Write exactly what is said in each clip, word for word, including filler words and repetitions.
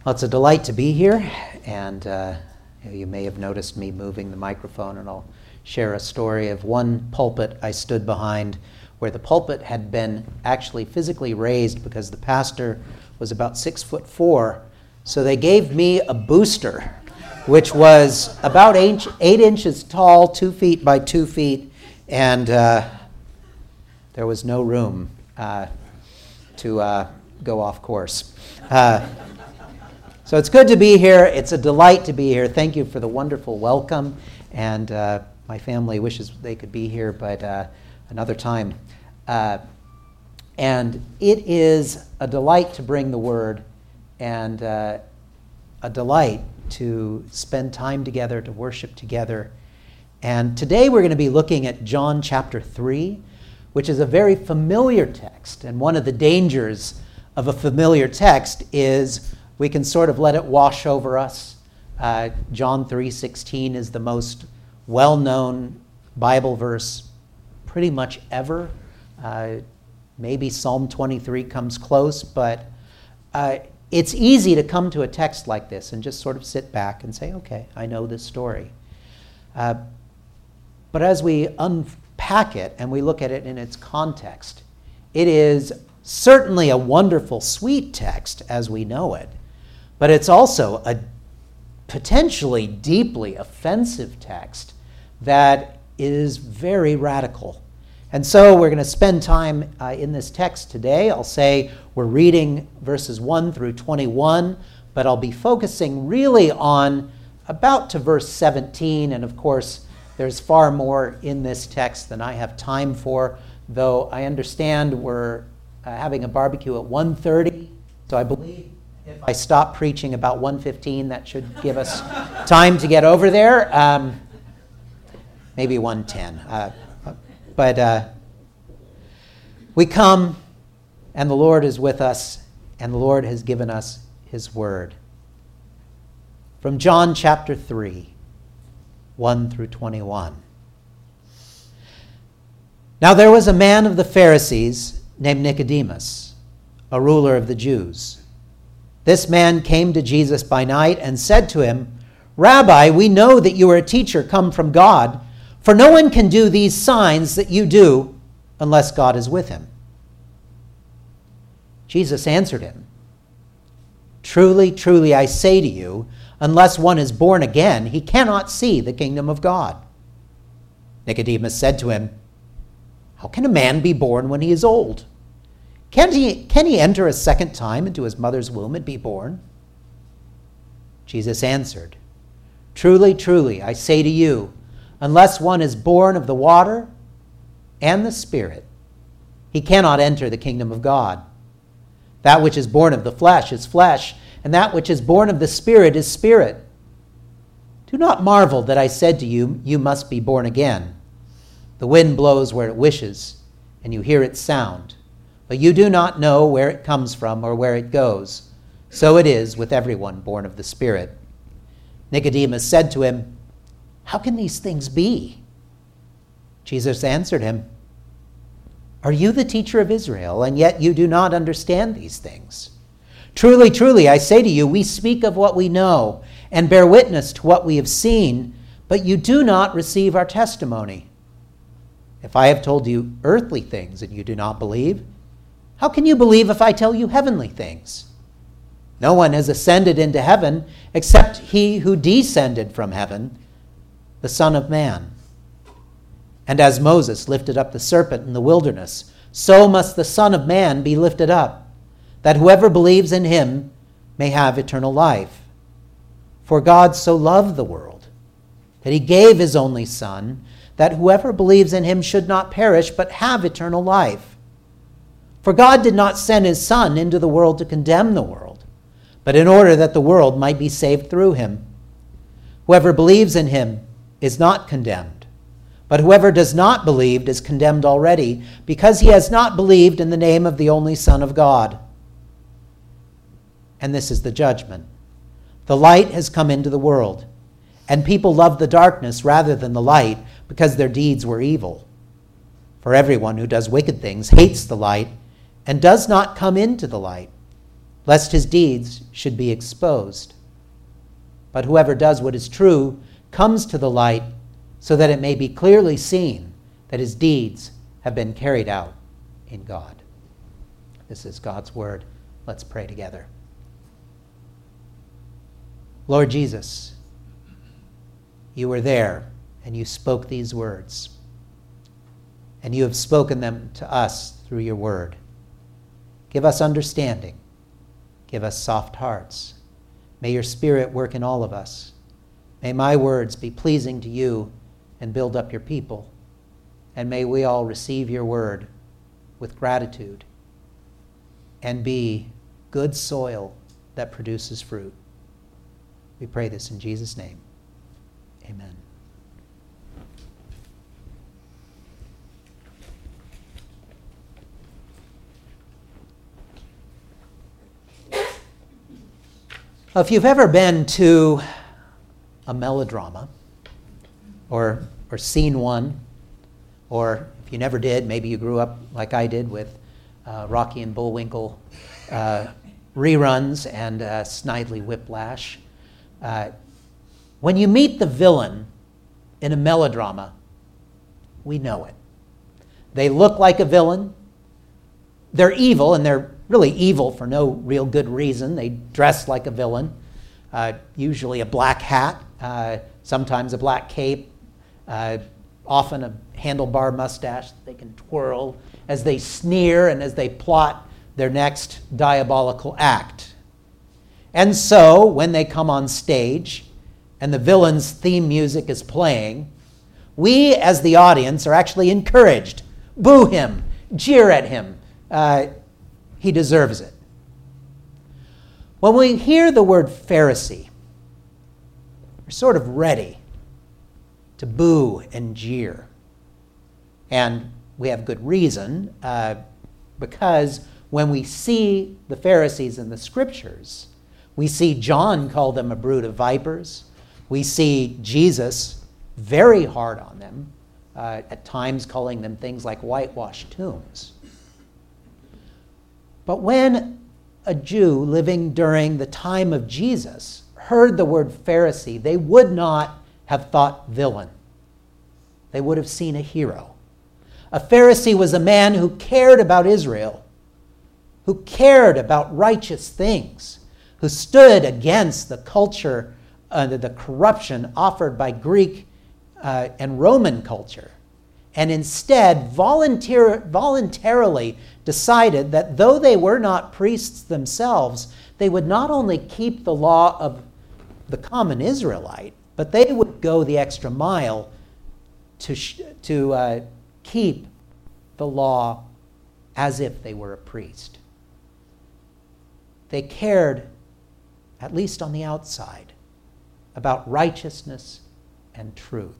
Well, it's a delight to be here, and uh, you may have noticed me moving the microphone, and I'll share a story of one pulpit I stood behind where the pulpit had been actually physically raised because the pastor was about six foot four, so they gave me a booster, which was about eight, eight inches tall, two feet by two feet, and uh, there was no room uh, to uh, go off course. Uh, So it's good to be here. It's a delight to be here. Thank you for the wonderful welcome. And uh, my family wishes they could be here, but uh, another time. Uh, and it is a delight to bring the word and uh, a delight to spend time together, to worship together. And today we're going to be looking at John chapter three, which is a very familiar text. And one of the dangers of a familiar text is we can sort of let it wash over us. Uh, John three sixteen is the most well-known Bible verse pretty much ever. Uh, maybe Psalm twenty-three comes close, but uh, it's easy to come to a text like this and just sort of sit back and say, okay, I know this story. Uh, but as we unpack it and we look at it in its context, it is certainly a wonderful, sweet text as we know it. But it's also a potentially deeply offensive text that is very radical. And so we're going to spend time uh, in this text today. I'll say we're reading verses one through twenty-one, but I'll be focusing really on about to verse seventeen. And of course, there's far more in this text than I have time for, though I understand we're uh, having a barbecue at one thirty, so I believe if I stop preaching about one fifteen, that should give us time to get over there. Um, maybe one ten. Uh, but uh, we come, and the Lord is with us, and the Lord has given us his word. From John chapter three, one through twenty-one. Now there was a man of the Pharisees named Nicodemus, a ruler of the Jews. This man came to Jesus by night and said to him, Rabbi, we know that you are a teacher come from God, for no one can do these signs that you do unless God is with him. Jesus answered him, Truly, truly, I say to you, unless one is born again, he cannot see the kingdom of God. Nicodemus said to him, How can a man be born when he is old? Can he, can he enter a second time into his mother's womb and be born? Jesus answered, Truly, truly, I say to you, unless one is born of the water and the Spirit, he cannot enter the kingdom of God. That which is born of the flesh is flesh, and that which is born of the Spirit is spirit. Do not marvel that I said to you, you must be born again. The wind blows where it wishes, and you hear its sound, but you do not know where it comes from or where it goes. So it is with everyone born of the Spirit. Nicodemus said to him, How can these things be? Jesus answered him, Are you the teacher of Israel, and yet you do not understand these things? Truly, truly, I say to you, we speak of what we know and bear witness to what we have seen, but you do not receive our testimony. If I have told you earthly things and you do not believe, how can you believe if I tell you heavenly things? No one has ascended into heaven except he who descended from heaven, the Son of Man. And as Moses lifted up the serpent in the wilderness, so must the Son of Man be lifted up, that whoever believes in him may have eternal life. For God so loved the world that he gave his only Son, that whoever believes in him should not perish but have eternal life. For God did not send his Son into the world to condemn the world, but in order that the world might be saved through him. Whoever believes in him is not condemned, but whoever does not believe is condemned already, because he has not believed in the name of the only Son of God. And this is the judgment. The light has come into the world, and people loved the darkness rather than the light, because their deeds were evil. For everyone who does wicked things hates the light and does not come into the light, lest his deeds should be exposed. But whoever does what is true comes to the light, so that it may be clearly seen that his deeds have been carried out in God. This is God's word. Let's pray together. Lord Jesus, you were there and you spoke these words, and you have spoken them to us through your word. Give us understanding. Give us soft hearts. May your Spirit work in all of us. May my words be pleasing to you and build up your people. And may we all receive your word with gratitude and be good soil that produces fruit. We pray this in Jesus' name. Amen. Well, if you've ever been to a melodrama or or seen one, or if you never did, maybe you grew up like I did with uh, Rocky and Bullwinkle uh, reruns and uh, Snidely Whiplash. Uh, when you meet the villain in a melodrama, we know it. They look like a villain. They're evil, and they're really evil for no real good reason. They dress like a villain, uh, usually a black hat, uh, sometimes a black cape, uh, often a handlebar mustache that they can twirl as they sneer and as they plot their next diabolical act. And so, when they come on stage and the villain's theme music is playing, we as the audience are actually encouraged. Boo him, jeer at him. Uh, he deserves it. When we hear the word Pharisee, we're sort of ready to boo and jeer. And we have good reason, uh, because when we see the Pharisees in the Scriptures, we see John call them a brood of vipers. We see Jesus very hard on them, uh, at times calling them things like whitewashed tombs. But when a Jew living during the time of Jesus heard the word Pharisee, they would not have thought villain. They would have seen a hero. A Pharisee was a man who cared about Israel, who cared about righteous things, who stood against the culture, uh, the corruption offered by Greek uh, and Roman culture, and instead volunteer, voluntarily decided that though they were not priests themselves, they would not only keep the law of the common Israelite, but they would go the extra mile to, sh- to uh, keep the law as if they were a priest. They cared, at least on the outside, about righteousness and truth.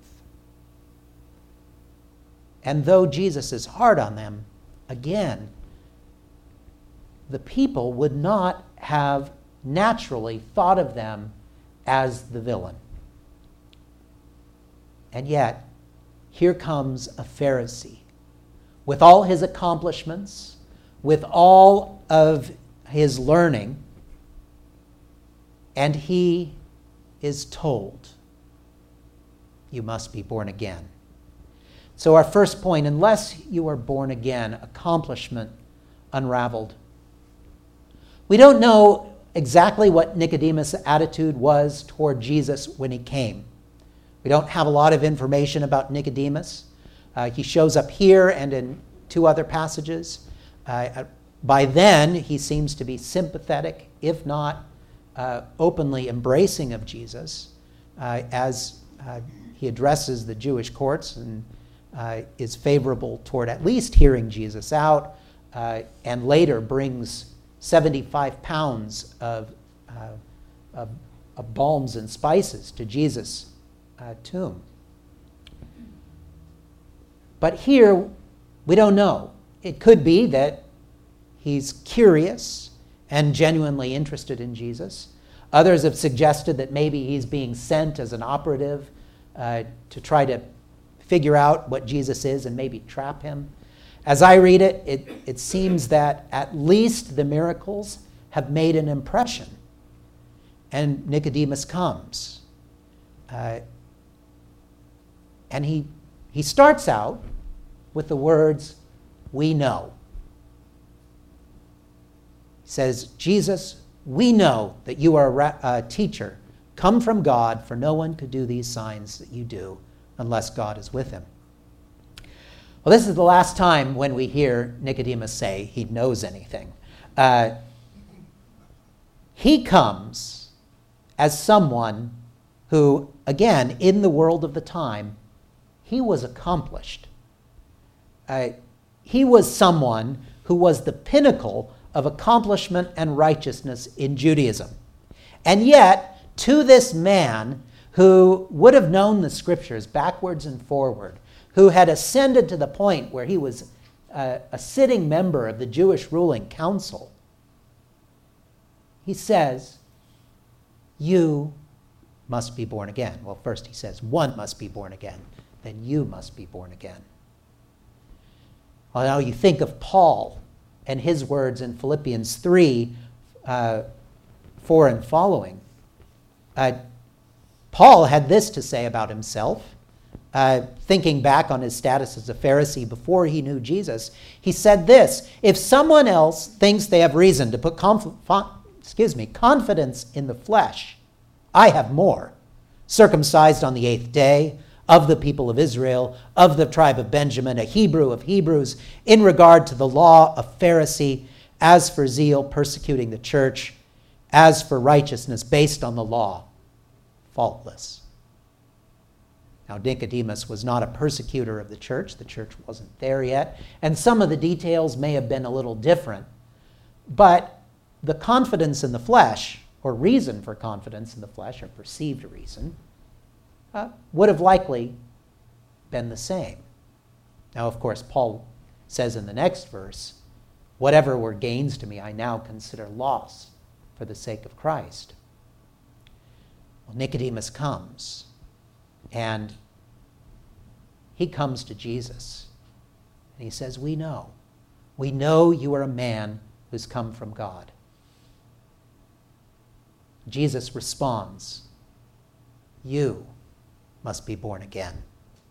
And though Jesus is hard on them, again, the people would not have naturally thought of them as the villain. And yet, here comes a Pharisee with all his accomplishments, with all of his learning, and he is told, you must be born again. So our first point, unless you are born again, accomplishment unraveled. We don't know exactly what Nicodemus' attitude was toward Jesus when he came. We don't have a lot of information about Nicodemus. Uh, he shows up here and in two other passages. Uh, by then, he seems to be sympathetic, if not uh, openly embracing of Jesus, uh, as uh, he addresses the Jewish courts and Uh, is favorable toward at least hearing Jesus out, uh, and later brings seventy-five pounds of, uh, of, of balms and spices to Jesus' uh, tomb. But here, we don't know. It could be that he's curious and genuinely interested in Jesus. Others have suggested that maybe he's being sent as an operative uh, to try to figure out what Jesus is and maybe trap him. As I read it, it, it seems that at least the miracles have made an impression. And Nicodemus comes. Uh, and he, he starts out with the words, "We know." He says, "Jesus, we know that you are a, ra- a teacher come from God, for no one could do these signs that you do unless God is with him." Well, this is the last time when we hear Nicodemus say he knows anything. Uh, he comes as someone who, again, in the world of the time, he was accomplished. Uh, he was someone who was the pinnacle of accomplishment and righteousness in Judaism. And yet, to this man who would have known the scriptures backwards and forward, who had ascended to the point where he was uh, a sitting member of the Jewish ruling council, he says, "You must be born again." Well, first he says, "One must be born again." Then you must be born again. Well, now you think of Paul and his words in Philippians three, uh, four and following. Uh, Paul had this to say about himself, uh, thinking back on his status as a Pharisee before he knew Jesus. He said this: "If someone else thinks they have reason to put conf- excuse me, confidence in the flesh, I have more. Circumcised on the eighth day, of the people of Israel, of the tribe of Benjamin, a Hebrew of Hebrews, in regard to the law, a Pharisee, as for zeal, persecuting the church, as for righteousness based on the law, faultless." Now, Nicodemus was not a persecutor of the church. The church wasn't there yet, and some of the details may have been a little different. But the confidence in the flesh, or reason for confidence in the flesh, or perceived reason, Uh, would have likely been the same. Now, of course, Paul says in the next verse, "Whatever were gains to me, I now consider loss for the sake of Christ." Well, Nicodemus comes, and he comes to Jesus, and he says, "We know. We know you are a man who's come from God." Jesus responds, "You must be born again."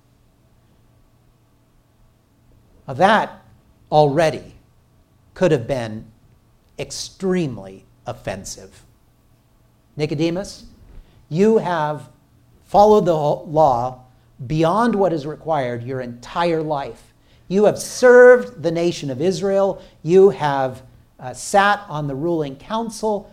Now that already could have been extremely offensive. Nicodemus, you have followed the law beyond what is required your entire life. You have served the nation of Israel. You have uh, sat on the ruling council.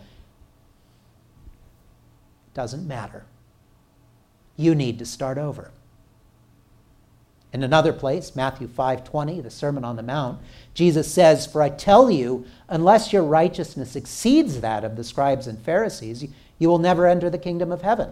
Doesn't matter. You need to start over. In another place, Matthew five twenty, the Sermon on the Mount, Jesus says, "For I tell you, unless your righteousness exceeds that of the scribes and Pharisees, you, you will never enter the kingdom of heaven."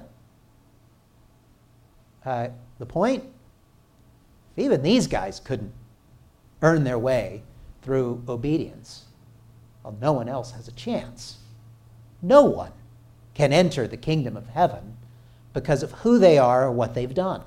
Uh, the point? Even these guys couldn't earn their way through obedience. Well, no one else has a chance. No one can enter the kingdom of heaven because of who they are or what they've done.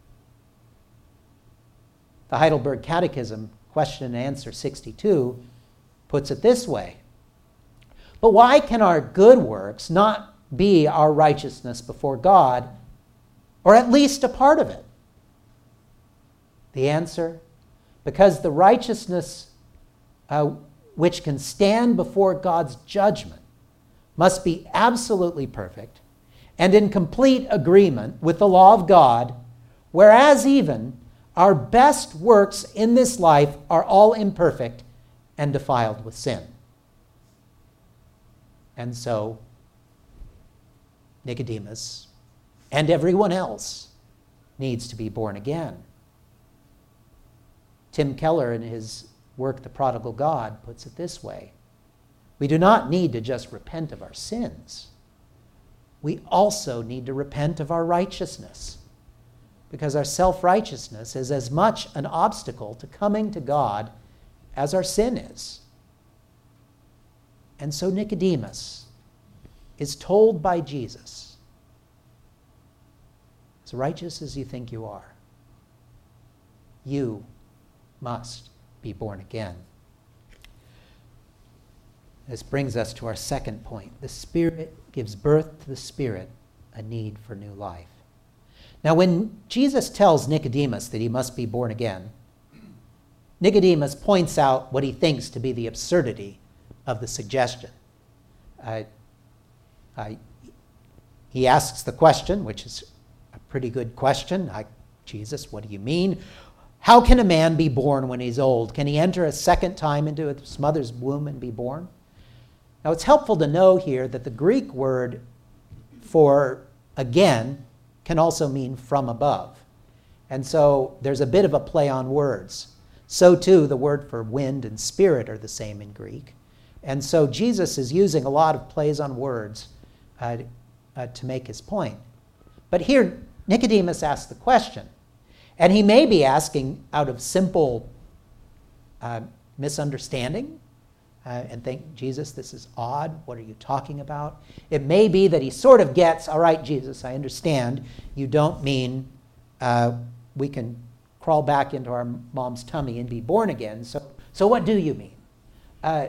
The Heidelberg Catechism, question and answer sixty-two, puts it this way: "But why can our good works not be our righteousness before God, or at least a part of it?" The answer: because the righteousness uh, which can stand before God's judgment must be absolutely perfect and in complete agreement with the law of God, whereas even our best works in this life are all imperfect and defiled with sin. And so, Nicodemus and everyone else needs to be born again. Tim Keller, in his work, The Prodigal God, puts it this way: we do not need to just repent of our sins. We also need to repent of our righteousness, because our self-righteousness is as much an obstacle to coming to God as our sin is. And so Nicodemus is told by Jesus, as righteous as you think you are, you must be born again. This brings us to our second point. The Spirit gives birth to the Spirit, a need for new life. Now, when Jesus tells Nicodemus that he must be born again, Nicodemus points out what he thinks to be the absurdity of the suggestion. Uh, uh, he asks the question, which is a pretty good question. I, Jesus, what do you mean? How can a man be born when he's old? Can he enter a second time into his mother's womb and be born? Now, it's helpful to know here that the Greek word for again can also mean from above. And so there's a bit of a play on words. So too, the word for wind and spirit are the same in Greek. And so Jesus is using a lot of plays on words uh, uh, to make his point. But here, Nicodemus asks the question. And he may be asking out of simple uh, misunderstanding uh, and think, Jesus, this is odd. What are you talking about? It may be that he sort of gets, all right, Jesus, I understand. You don't mean uh, we can crawl back into our mom's tummy and be born again. So, so what do you mean? Uh,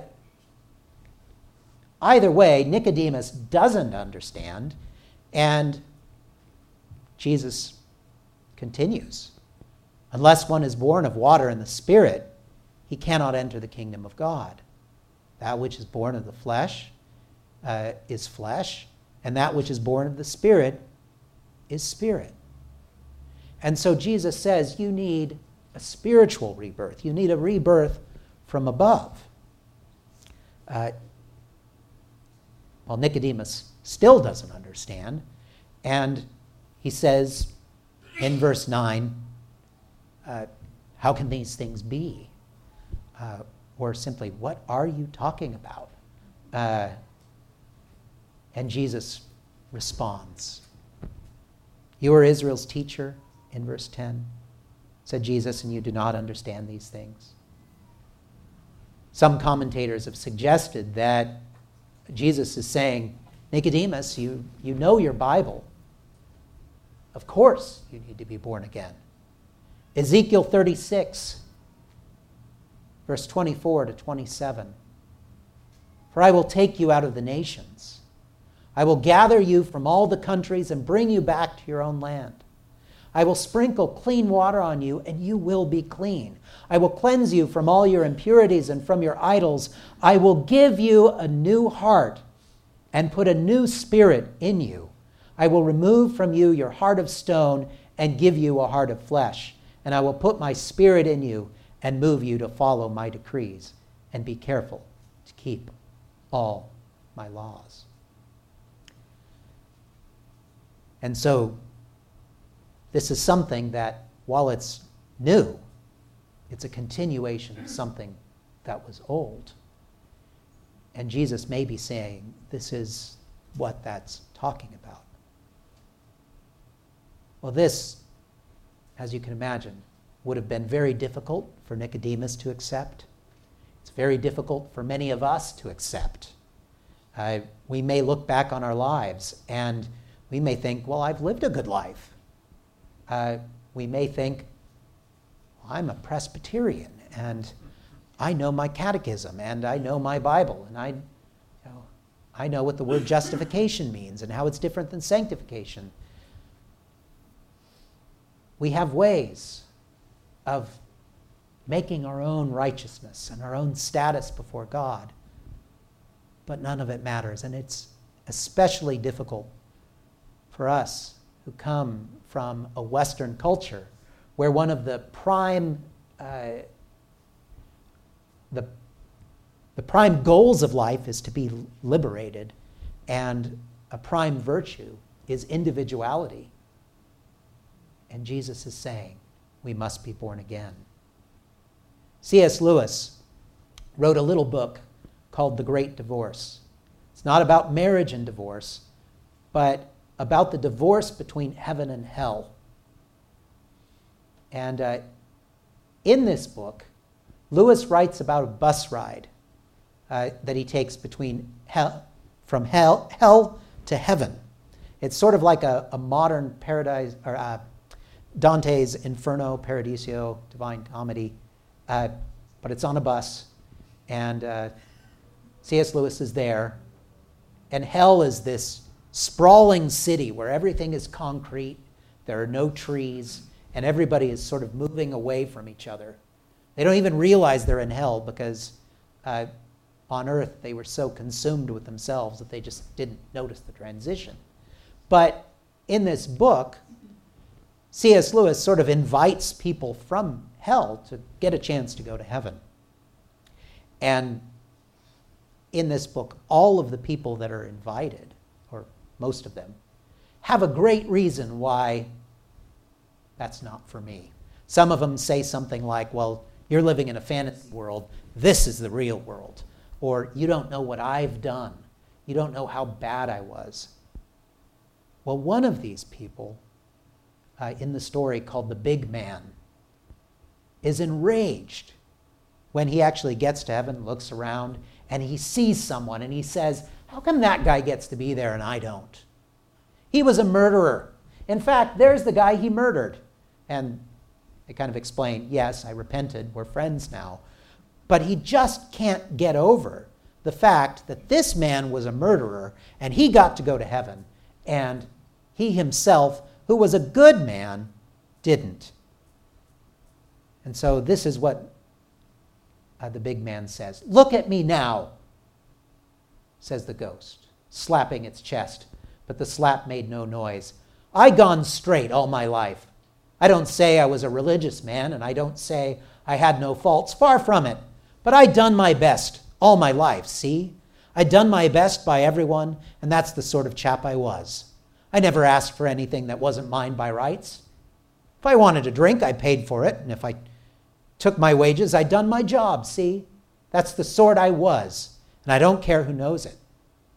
either way, Nicodemus doesn't understand, and Jesus continues. Unless one is born of water and the Spirit, he cannot enter the kingdom of God. That which is born of the flesh uh, is flesh, and that which is born of the Spirit is spirit. And so Jesus says you need a spiritual rebirth. You need a rebirth from above. Uh, well, Nicodemus still doesn't understand, and he says in verse nine, Uh, how can these things be? Uh, or simply, what are you talking about? Uh, and Jesus responds. You are Israel's teacher, in verse ten, said Jesus, and you do not understand these things. Some commentators have suggested that Jesus is saying, Nicodemus, you, you know your Bible. Of course you need to be born again. Ezekiel thirty-six, verse twenty-four to twenty-seven. For I will take you out of the nations. I will gather you from all the countries and bring you back to your own land. I will sprinkle clean water on you, and you will be clean. I will cleanse you from all your impurities and from your idols. I will give you a new heart and put a new spirit in you. I will remove from you your heart of stone and give you a heart of flesh. And I will put my spirit in you and move you to follow my decrees and be careful to keep all my laws. And so this is something that, while it's new, it's a continuation of something that was old. And Jesus may be saying this is what that's talking about. Well, this, as you can imagine, would have been very difficult for Nicodemus to accept. It's very difficult for many of us to accept. Uh, we may look back on our lives and we may think, well, I've lived a good life. Uh, we may think, well, I'm a Presbyterian and I know my catechism and I know my Bible and I, you know, I know what the word justification means and how it's different than sanctification. We have ways of making our own righteousness and our own status before God, but none of it matters. And it's especially difficult for us who come from a Western culture where one of the prime uh, the, the prime goals of life is to be liberated, and a prime virtue is individuality. And Jesus is saying, we must be born again. C S Lewis wrote a little book called The Great Divorce. It's not about marriage and divorce, but about the divorce between heaven and hell. And uh, in this book, Lewis writes about a bus ride uh, that he takes between hell, from hell, hell to heaven. It's sort of like a, a modern paradise, or uh, Dante's Inferno, Paradiso, Divine Comedy, uh, but it's on a bus, and uh, C S. Lewis is there, and hell is this sprawling city where everything is concrete, there are no trees, and everybody is sort of moving away from each other. They don't even realize they're in hell because uh, on earth they were so consumed with themselves that they just didn't notice the transition. But in this book, C S. Lewis sort of invites people from hell to get a chance to go to heaven. And in this book, all of the people that are invited, or most of them, have a great reason why that's not for me. Some of them say something like, well, you're living in a fantasy world. This is the real world. Or you don't know what I've done. You don't know how bad I was. Well, one of these people uh, in the story called the Big Man is enraged when he actually gets to heaven, looks around, and he sees someone and he says, how come that guy gets to be there and I don't? He was a murderer. In fact, there's the guy he murdered. And they kind of explain, yes, I repented, we're friends now. But he just can't get over the fact that this man was a murderer and he got to go to heaven, and he himself, who was a good man, didn't. And so this is what uh, the Big Man says. Look at me now, says the ghost, slapping its chest. But the slap made no noise. I gone straight all my life. I don't say I was a religious man, and I don't say I had no faults. Far from it. But I done my best all my life, see? I done my best by everyone, and that's the sort of chap I was. I never asked for anything that wasn't mine by rights. If I wanted a drink, I paid for it, and if I took my wages, I done my job, see? That's the sort I was, and I don't care who knows it.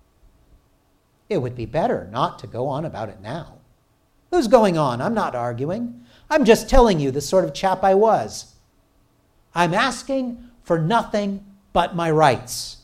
It would be better not to go on about it now. Who's going on? I'm not arguing. I'm just telling you the sort of chap I was. I'm asking for nothing but my rights.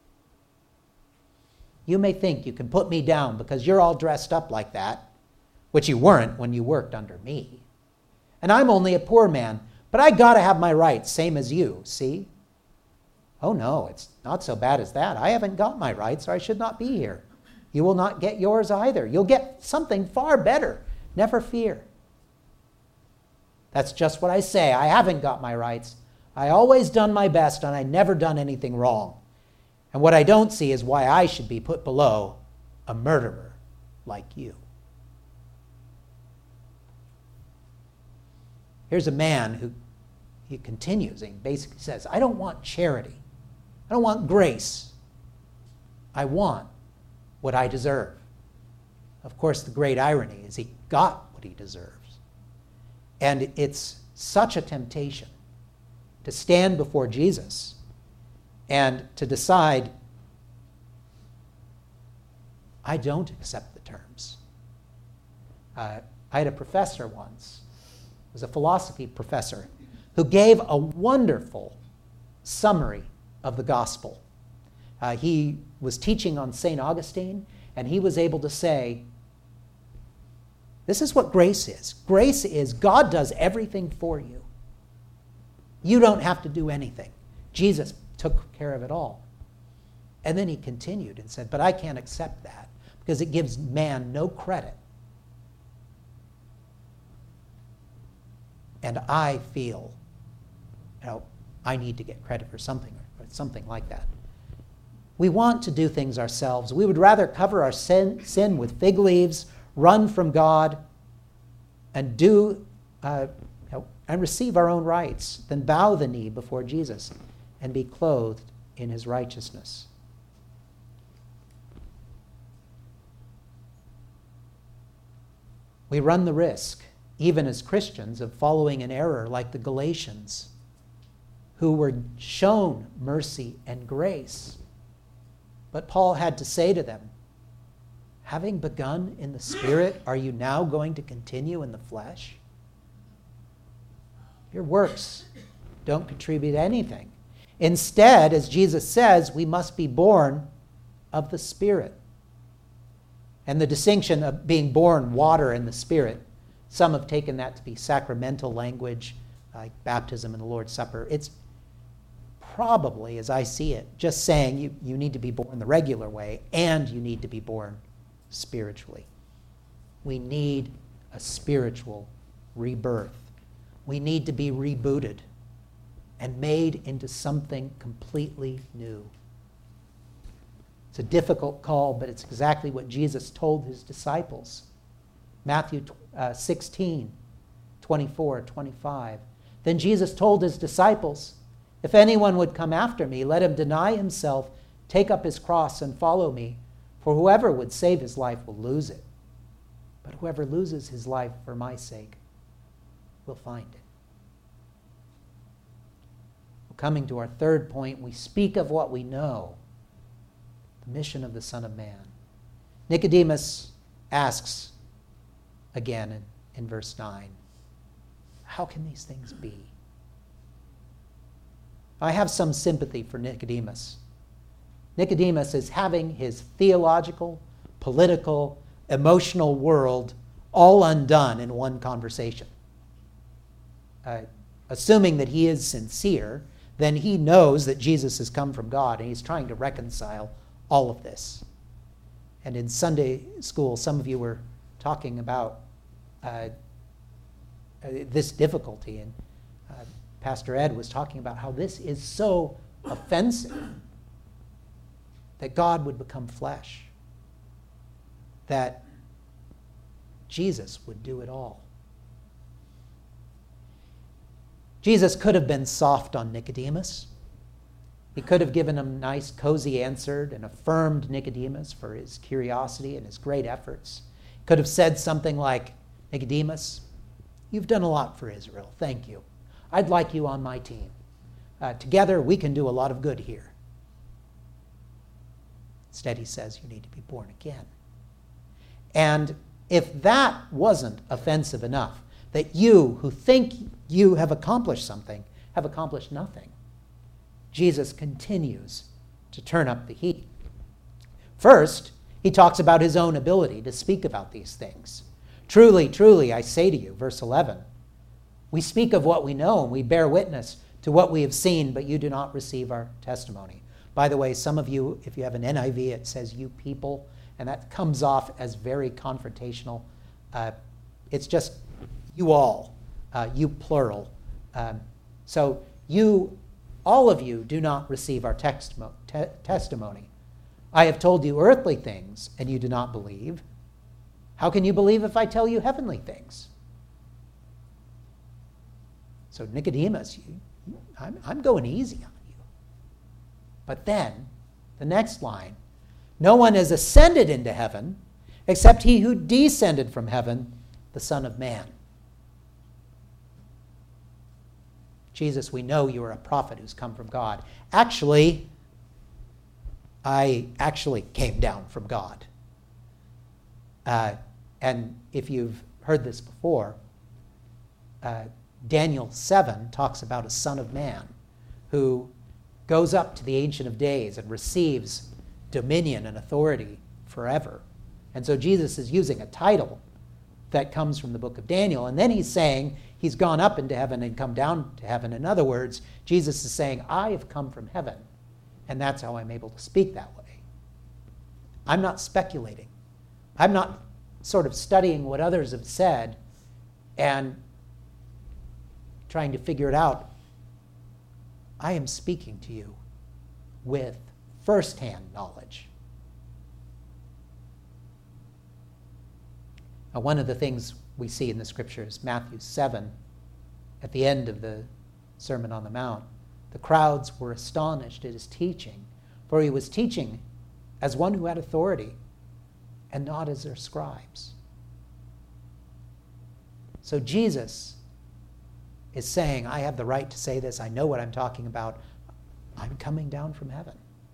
You may think you can put me down because you're all dressed up like that, which you weren't when you worked under me. And I'm only a poor man, but I gotta have my rights, same as you, see? Oh no, it's not so bad as that. I haven't got my rights, or I should not be here. You will not get yours either. You'll get something far better. Never fear. That's just what I say. I haven't got my rights. I always done my best, and I never done anything wrong. And what I don't see is why I should be put below a murderer like you. Here's a man who, he continues, and he basically says, I don't want charity. I don't want grace. I want what I deserve. Of course, the great irony is he got what he deserves. And it's such a temptation to stand before Jesus and to decide, I don't accept the terms. Uh, I had a professor once, was a philosophy professor, who gave a wonderful summary of the gospel. Uh, he was teaching on Saint Augustine, and he was able to say, this is what grace is. Grace is God does everything for you. You don't have to do anything. Jesus took care of it all. And then he continued and said, but I can't accept that because it gives man no credit. And I feel, you know, I need to get credit for something, or something like that. We want to do things ourselves. We would rather cover our sin, sin with fig leaves, run from God, and do uh, you know, and receive our own rights than bow the knee before Jesus and be clothed in his righteousness. We run the risk, even as Christians, of following an error like the Galatians, who were shown mercy and grace. But Paul had to say to them, having begun in the Spirit, are you now going to continue in the flesh? Your works don't contribute anything. Instead, as Jesus says, we must be born of the Spirit. And the distinction of being born water and the Spirit, some have taken that to be sacramental language, like baptism and the Lord's Supper. It's probably, as I see it, just saying you, you need to be born the regular way and you need to be born spiritually. We need a spiritual rebirth. We need to be rebooted and made into something completely new. It's a difficult call, but it's exactly what Jesus told his disciples. Matthew uh, sixteen, twenty-four, twenty-five. Then Jesus told his disciples, "If anyone would come after me, let him deny himself, take up his cross, and follow me. For whoever would save his life will lose it. But whoever loses his life for my sake will find it." Coming to our third point, we speak of what we know, the mission of the Son of Man. Nicodemus asks again in, in verse nine, how can these things be? I have some sympathy for Nicodemus. Nicodemus is having his theological, political, emotional world all undone in one conversation. Uh, assuming that he is sincere, then he knows that Jesus has come from God, and he's trying to reconcile all of this. And in Sunday school, some of you were talking about uh, uh, this difficulty, and uh, Pastor Ed was talking about how this is so offensive, that God would become flesh, that Jesus would do it all. Jesus could have been soft on Nicodemus. He could have given him a nice, cozy answer and affirmed Nicodemus for his curiosity and his great efforts. He could have said something like, "Nicodemus, you've done a lot for Israel. Thank you. I'd like you on my team. Uh, together, we can do a lot of good here." Instead, he says, you need to be born again. And if that wasn't offensive enough, that you who think you have accomplished something have accomplished nothing, Jesus continues to turn up the heat. First, he talks about his own ability to speak about these things. "Truly, truly, I say to you," verse eleven, "we speak of what we know and we bear witness to what we have seen, but you do not receive our testimony." By the way, some of you, if you have an N I V, it says "you people," and that comes off as very confrontational. Uh, it's just you all, uh, you plural. Um, so you, all of you, do not receive our textmo- te- testimony. I have told you earthly things, and you do not believe. How can you believe if I tell you heavenly things? So Nicodemus, you, I'm, I'm going easy on you. But then, the next line, "No one has ascended into heaven except he who descended from heaven, the Son of Man." Jesus, we know you are a prophet who's come from God. Actually, I actually came down from God. Uh, and if you've heard this before, uh, Daniel seven talks about a Son of Man who goes up to the Ancient of Days and receives dominion and authority forever. And so Jesus is using a title that comes from the book of Daniel, and then he's saying he's gone up into heaven and come down to heaven. In other words, Jesus is saying, I have come from heaven, and that's how I'm able to speak that way. I'm not speculating. I'm not sort of studying what others have said and trying to figure it out. I am speaking to you with firsthand knowledge. Now, one of the things we see in the scriptures, Matthew seven, at the end of the Sermon on the Mount, the crowds were astonished at his teaching, for he was teaching as one who had authority and not as their scribes. So Jesus is saying, I have the right to say this. I know what I'm talking about. I'm coming down from heaven.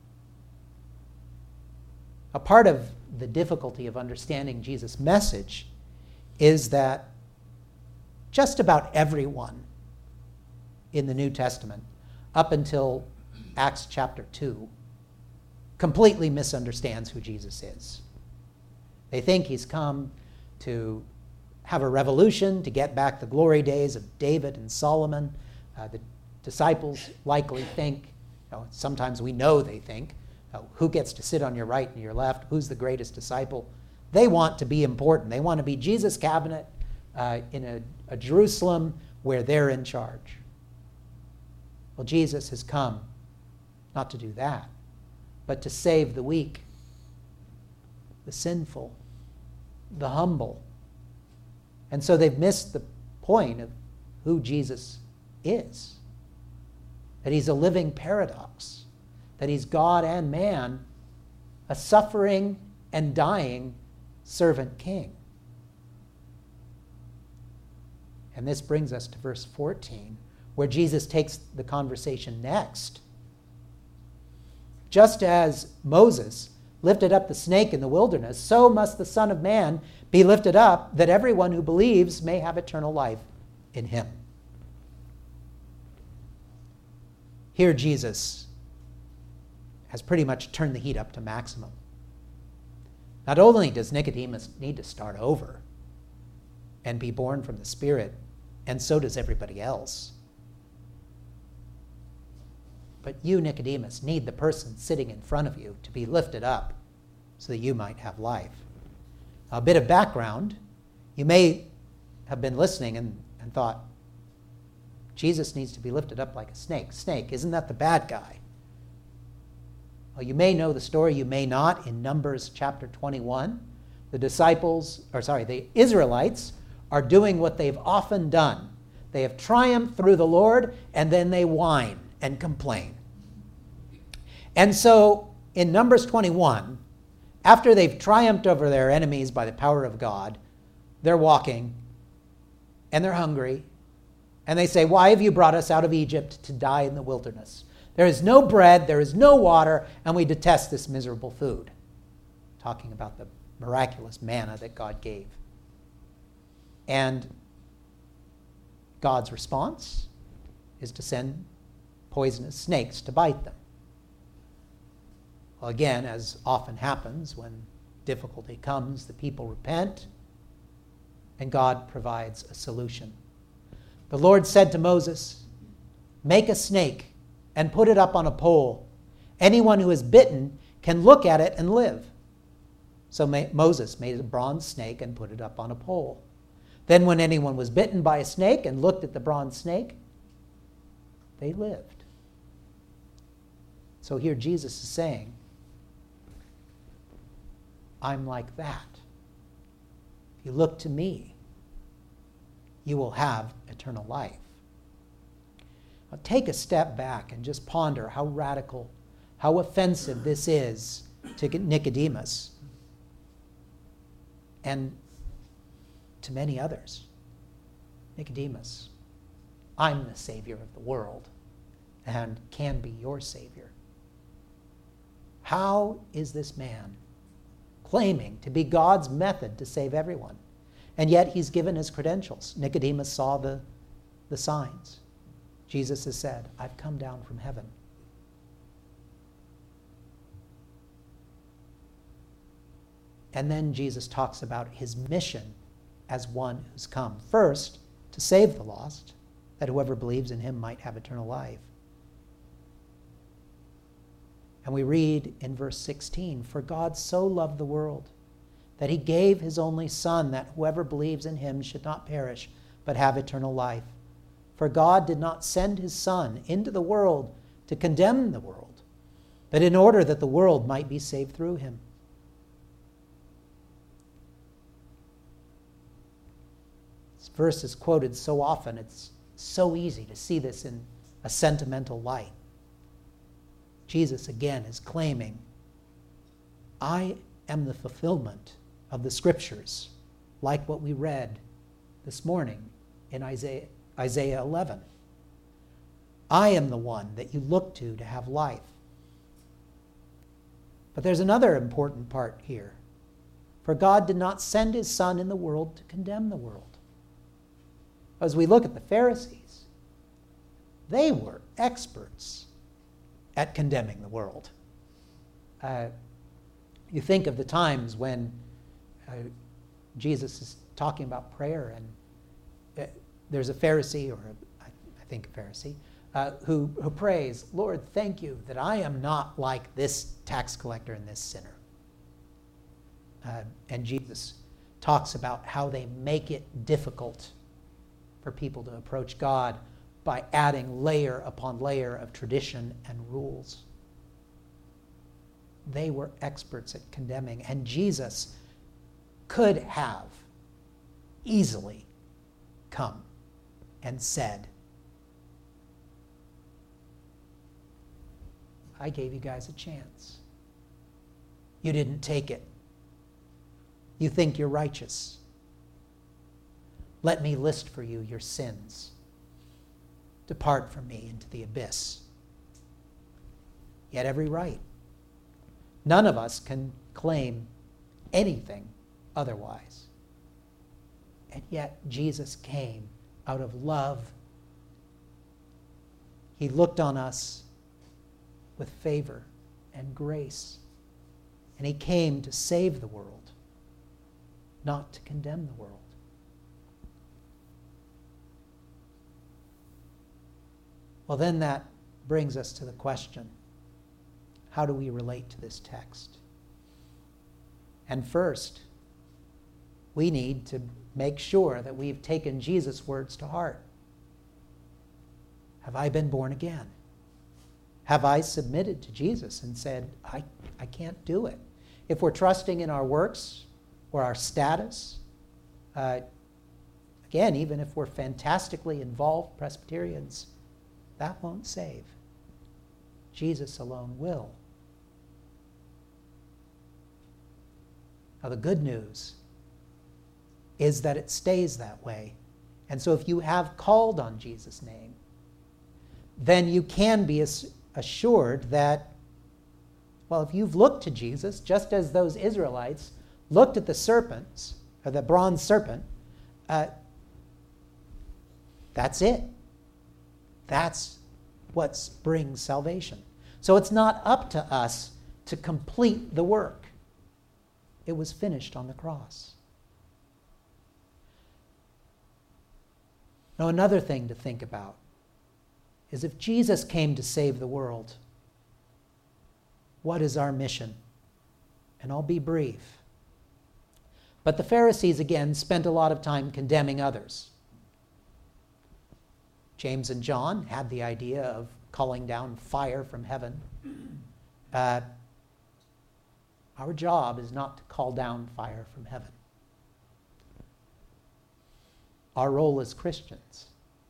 A part of the difficulty of understanding Jesus' message is that just about everyone in the New Testament, up until Acts chapter two, completely misunderstands who Jesus is. They think he's come to have a revolution, to get back the glory days of David and Solomon. Uh, the disciples likely think know, sometimes we know they think, oh, who gets to sit on your right and your left? Who's the greatest disciple? They want to be important. They want to be Jesus' cabinet uh, in a, a Jerusalem where they're in charge. Well, Jesus has come not to do that, but to save the weak, the sinful, the humble. And so they've missed the point of who Jesus is. That he's a living paradox. That he's God and man, a suffering and dying servant king. And this brings us to verse fourteen, where Jesus takes the conversation next. Just as Moses lifted up the snake in the wilderness, so must the Son of Man be lifted up, that everyone who believes may have eternal life in him. Here Jesus has pretty much turned the heat up to maximum. Not only does Nicodemus need to start over and be born from the Spirit, and so does everybody else, but you, Nicodemus, need the person sitting in front of you to be lifted up so that you might have life. A bit of background. You may have been listening and, and thought, Jesus needs to be lifted up like a snake. Snake, isn't that the bad guy? Well, you may know the story, you may not. In Numbers chapter twenty-one, the disciples, or sorry, the Israelites are doing what they've often done. They have triumphed through the Lord, and then they whine and complain. And so, in Numbers twenty-one, after they've triumphed over their enemies by the power of God, they're walking, and they're hungry, and they say, "Why have you brought us out of Egypt to die in the wilderness? There is no bread, there is no water, and we detest this miserable food." Talking about the miraculous manna that God gave. And God's response is to send poisonous snakes to bite them. Well, again, as often happens when difficulty comes, the people repent, and God provides a solution. The Lord said to Moses, "Make a snake and put it up on a pole. Anyone who is bitten can look at it and live." So Moses made a bronze snake and put it up on a pole. Then when anyone was bitten by a snake and looked at the bronze snake, they lived. So here Jesus is saying, I'm like that. If you look to me, you will have eternal life. Now take a step back and just ponder how radical, how offensive this is to Nicodemus and to many others. Nicodemus, I'm the Savior of the world and can be your Savior. How is this man claiming to be God's method to save everyone? And yet he's given his credentials. Nicodemus saw the, the signs. Jesus has said, I've come down from heaven. And then Jesus talks about his mission as one who's come first to save the lost, that whoever believes in him might have eternal life. And we read in verse sixteen, "For God so loved the world that he gave his only Son, that whoever believes in him should not perish, but have eternal life. For God did not send his Son into the world to condemn the world, but in order that the world might be saved through him." This verse is quoted so often, it's so easy to see this in a sentimental light. Jesus again is claiming, I am the fulfillment of the Scriptures, like what we read this morning in Isaiah, Isaiah eleven. I am the one that you look to to have life. But there's another important part here. For God did not send his Son in the world to condemn the world. As we look at the Pharisees, they were experts at condemning the world. Uh, you think of the times when uh, Jesus is talking about prayer, and uh, there's a Pharisee, or a, I, I think a Pharisee, uh, who, who prays, Lord, thank you that I am not like this tax collector and this sinner. Uh, and Jesus talks about how they make it difficult for people to approach God by adding layer upon layer of tradition and rules. They were experts at condemning, and Jesus could have easily come and said, I gave you guys a chance. You didn't take it. You think you're righteous. Let me list for you your sins. Depart from me into the abyss. He had every right. None of us can claim anything otherwise. And yet Jesus came out of love. He looked on us with favor and grace. And he came to save the world, not to condemn the world. Well, then that brings us to the question, how do we relate to this text? And first, we need to make sure that we've taken Jesus' words to heart. Have I been born again? Have I submitted to Jesus and said, I, I can't do it? If we're trusting in our works or our status, uh, again, even if we're fantastically involved Presbyterians, that won't save. Jesus alone will. Now, the good news is that it stays that way. And so if you have called on Jesus' name, then you can be assured that, well, if you've looked to Jesus, just as those Israelites looked at the serpents, or the bronze serpent, uh, that's it. That's what brings salvation. So it's not up to us to complete the work. It was finished on the cross. Now, another thing to think about is if Jesus came to save the world, what is our mission? And I'll be brief. But the Pharisees, again, spent a lot of time condemning others. James and John had the idea of calling down fire from heaven. Uh, our job is not to call down fire from heaven. Our role as Christians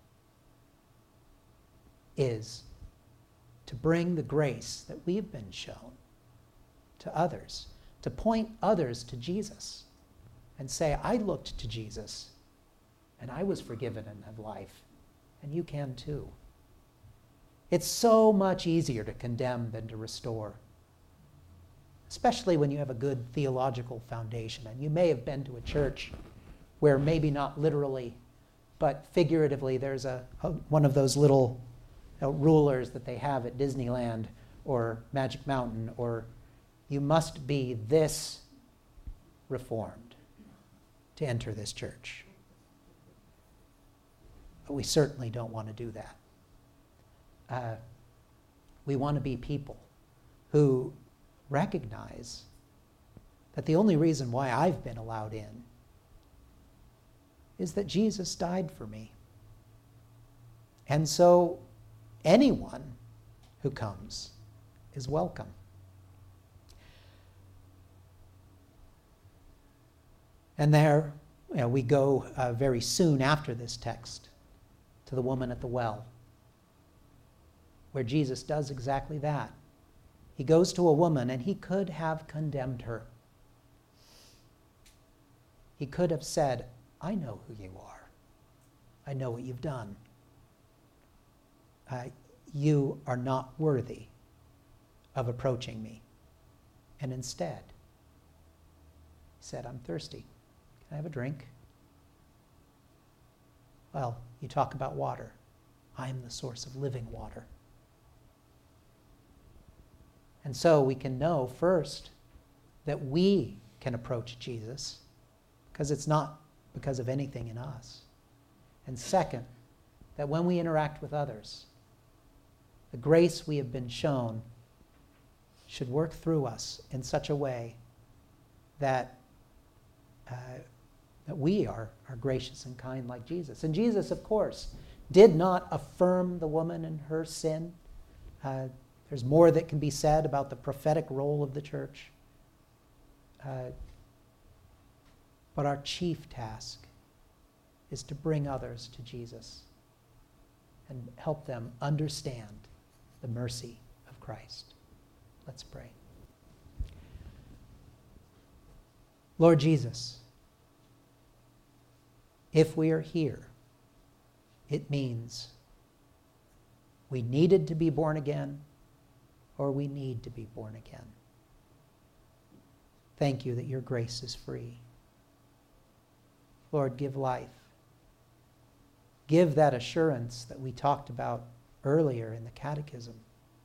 is to bring the grace that we have been shown to others, to point others to Jesus and say, I looked to Jesus and I was forgiven and have life. And you can too. It's so much easier to condemn than to restore, especially when you have a good theological foundation. And you may have been to a church where maybe not literally, but figuratively, there's a, a one of those little you know, rulers that they have at Disneyland or Magic Mountain, or you must be this reformed to enter this church. But we certainly don't want to do that. Uh, we want to be people who recognize that the only reason why I've been allowed in is that Jesus died for me. And so anyone who comes is welcome. And there you know, we go uh, very soon after this text to the woman at the well, where Jesus does exactly that. He goes to a woman, and he could have condemned her. He could have said, I know who you are. I know what you've done. Uh, you are not worthy of approaching me. And instead, he said, I'm thirsty. Can I have a drink? Well, you talk about water. I am the source of living water. And so we can know first that we can approach Jesus because it's not because of anything in us. And second, that when we interact with others, the grace we have been shown should work through us in such a way that, uh, that we are, are gracious and kind like Jesus. And Jesus, of course, did not affirm the woman in her sin. Uh, there's more that can be said about the prophetic role of the church. Uh, but our chief task is to bring others to Jesus and help them understand the mercy of Christ. Let's pray. Lord Jesus, if we are here, it means we needed to be born again, or we need to be born again. Thank you that your grace is free. Lord, give life. Give that assurance that we talked about earlier in the Catechism.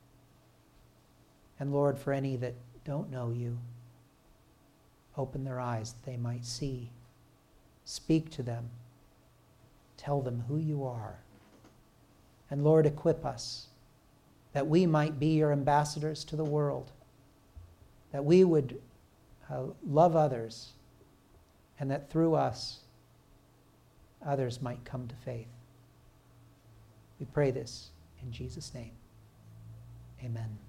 And Lord, for any that don't know you, open their eyes that they might see. Speak to them. Tell them who you are. And Lord, equip us that we might be your ambassadors to the world, that we would uh, love others, and that through us, others might come to faith. We pray this in Jesus' name. Amen.